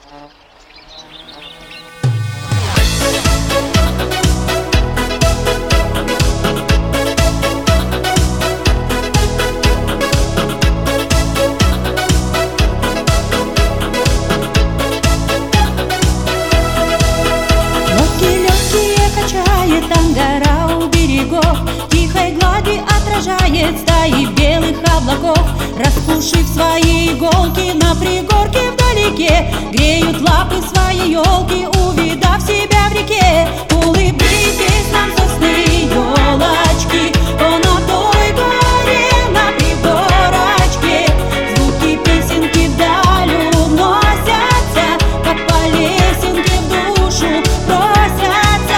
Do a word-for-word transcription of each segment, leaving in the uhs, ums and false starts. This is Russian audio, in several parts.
Ангара у берегов тихой глади отражает стаи белых облаков. Распушив свои иголки на пригорке вдалеке, греют лапы свои елки, увидав себя в реке. Улыбнитесь нам, сосны, елочки, о, на той горе, на пригорочке. Звуки песенки вдаль уносятся, как по лесенке в душу просятся.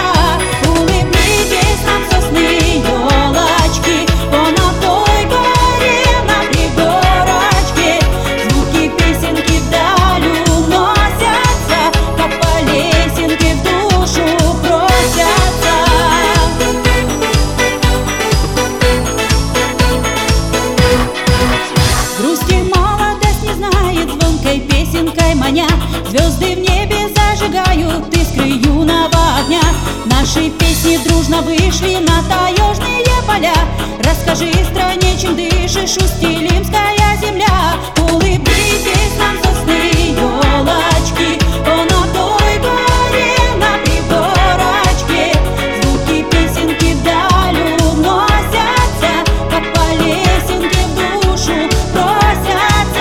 Песенкой маня, звезды в небе зажигают искры юного огня. Наши песни дружно вышли на таежные поля. Расскажи стране, чем дышишь, Усть-Илимская земля. Улыбнитесь нам, сосны, елочки, о, на той горе, на пригорочке. Звуки песенки вдаль уносятся, как по лесенке в душу просятся.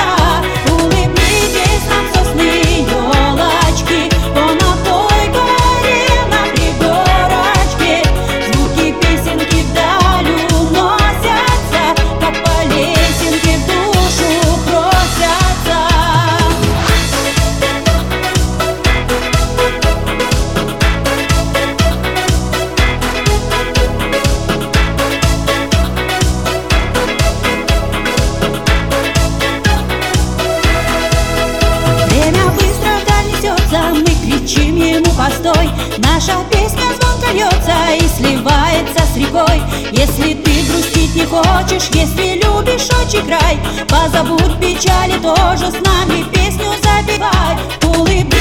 Мы кричим ему постой, наша песня звонко льется и сливается с рекой. Если ты грустить не хочешь, если любишь отчий край, позабудь печали, тоже с нами песню запевай. Улыбайся.